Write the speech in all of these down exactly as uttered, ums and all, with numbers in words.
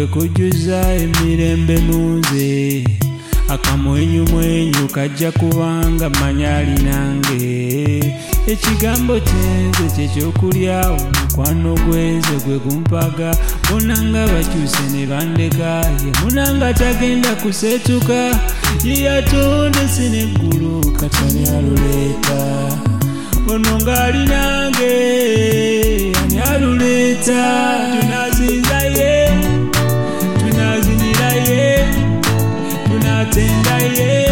kwe kujjuza emirembe munze akamwenyu mwenyu kajja kubanga manyali nange ekigambo kyenze kyekyokulya omukwano gwenze gwe gumpaga bonanga bakyuse ne bandeka ye munanga tagenda kusetuka yeyatonde sineggulu katani aluleeta ono ngaali nange ani aluleeta tunazinza ye tunazinira ye tunatenda ye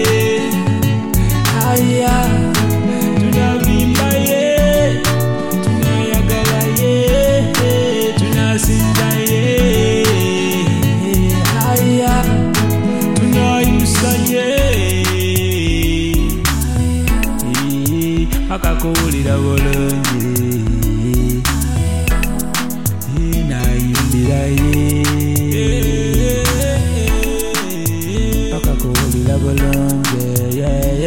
aya tunavimba ye tunayagala ye tunasinza ye aya tunayusa ye akakuwulira bulungi nayimbira ye akakuwulira bulungi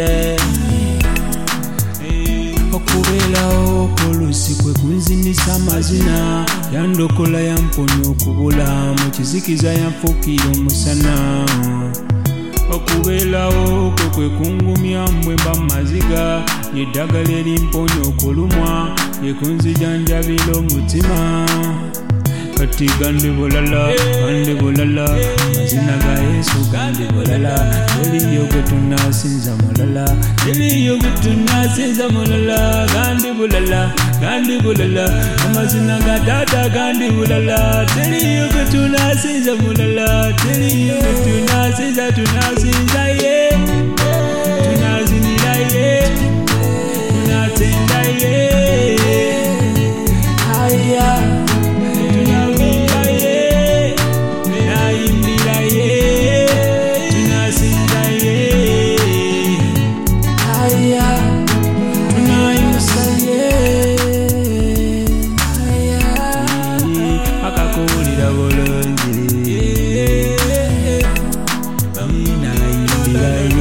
okubeerawo kolusi kwe kunzimisa amazina yandokola yamponya okubula mu kizikiza yanfuukira omusana okubeerawo kwe kwe kungumya mbwemba maziga yeddagala erimponya okulumwa yekunzijanjabira omutima kati gandi bulala gandi bulala mazina ga Yesu gandi bulala teriyo gwe tunasinza mulala teriyo gwe tunasinza mulala gandi bulala gandi bulala amazina ga Taata gandi bulala teriyo gwe tunasinza mulala teriyo gwe tunasinza tunasinza ye tunazinira ye tunatenda ye aya akakuwulira bulungi nayimbira ye